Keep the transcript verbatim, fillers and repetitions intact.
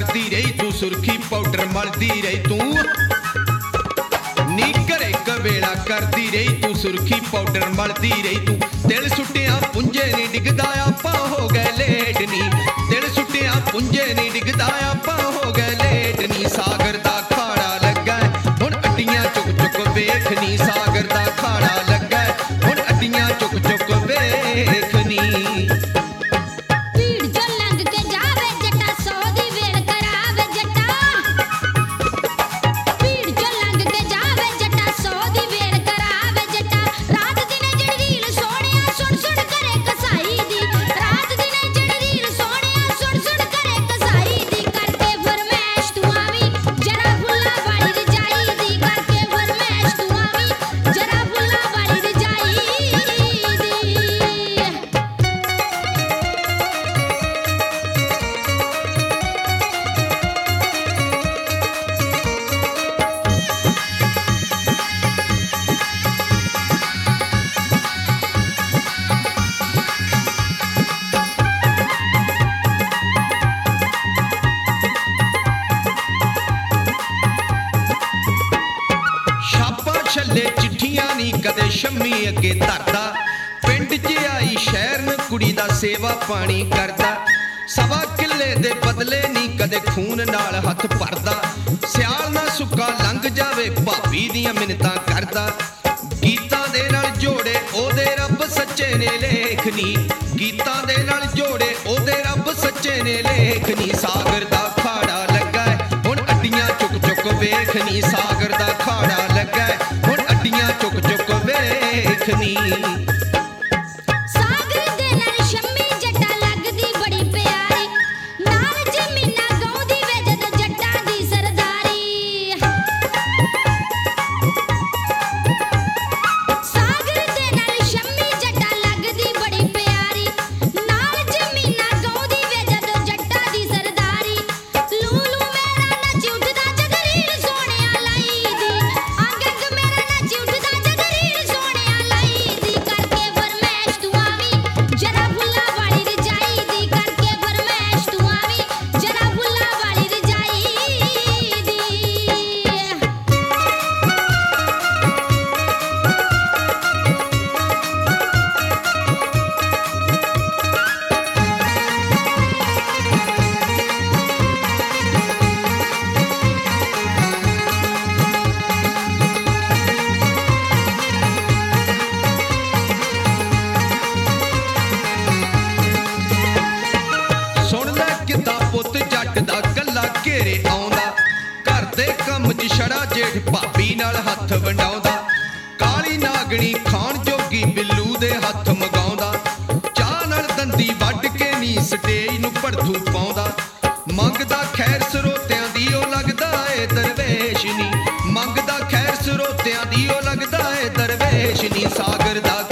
करती रही तू, सुरखी पाउडर मलदी रही तू नी घरे कवेला करती रही तू, सुरखी पाउडर मलदी रही तू। दिल सुटिया पुंजे नी डिगदा आपां हो गए लेट नी, दिल सुटिया पुंजे नी डिगदा आपां हो गए लेट नी। सागर दा खाड़ा लगा हुण अड्डियां चुक चुक वेख नी, सागर दा खाड़ा लगा हुण अड्डियां चुक चुक वेख नी। छले चिट्ठियां नी कदे शम्मी अगे धरदा, पिंड च आई शहर न कुड़ी दा सेवा पानी करदा। सवा किले दे बदले नी कदे खून नाल हथ भरदा, सियाल ना सुक्का लंघ जावे भाभी दियां मिन्नतां करदा। गीतां दे नाल जोड़े ओदे रब सच्चे ने लेख नी, गीतां दे नाल जोड़े ओदे रब सच्चे ने लेख नी। सागर दा खाड़ा लगा हुण अड्डियां चुक चुक वेख नी, सागर दा खाड़ा लगा हुण अड्डियां चुक चुक वेख नी। घेरे आउंदा घर दे कम च छड़ा जेठ भाभी नाल हथ वंडाउंदा, काली नागणी खाण जोगी बिल्लू दे हथ मगाउंदा। चाह नाल दंदी वड्ड के नी स्टेज नूं भड़थू पाउंदा, मंगदा खैर सरोतियां दी ओ लगदा ए दरवेश नी, मंगदा खैर सरोतियां दी ओ लगदा ए दरवेश नी। सागर दा